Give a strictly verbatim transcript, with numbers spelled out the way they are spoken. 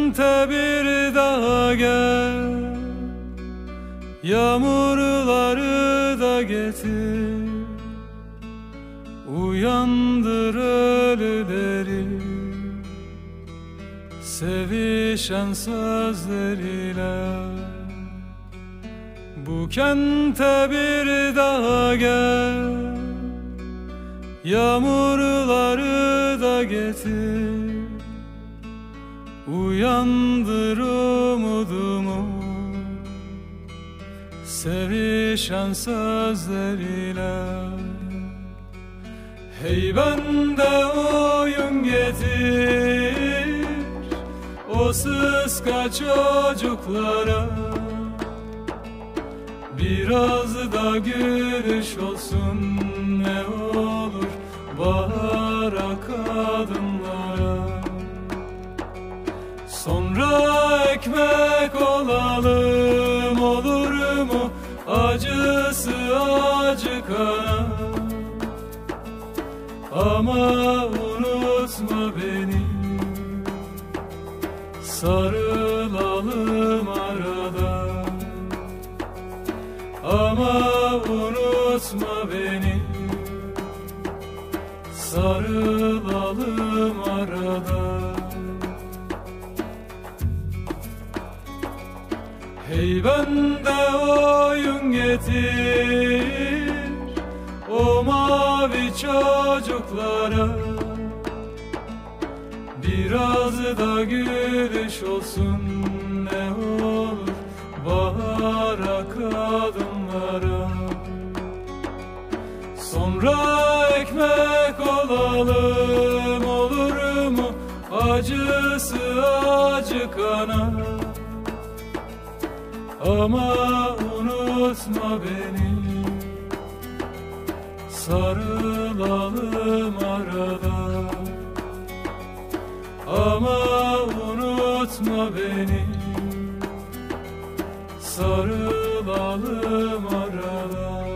kente bir daha gel, yağmurları da getir, uyandır ölüleri sevişen sözleriyle. Bu kente bir daha gel, yağmurları da getir, uyandır umudumu sevişen sözleriyle. Hey bende oyun getir, o sıska çocuklara, biraz da gülüş olsun ne olur bahara kadınlara. Sonra ekmek olalım, olur mu acısı acıkana. Ama unutma beni, sarılalım arada. Ama unutma beni, sarılalım arada. Hey bende oyun getir, o mavi çocuklara, biraz da gülüş olsun ne olur bahara kadınlara. Sonra ekmek olalım, olur mu acısı acıkana. Ama unutma beni, sarılalım arada. Ama unutma beni, sarılalım arada.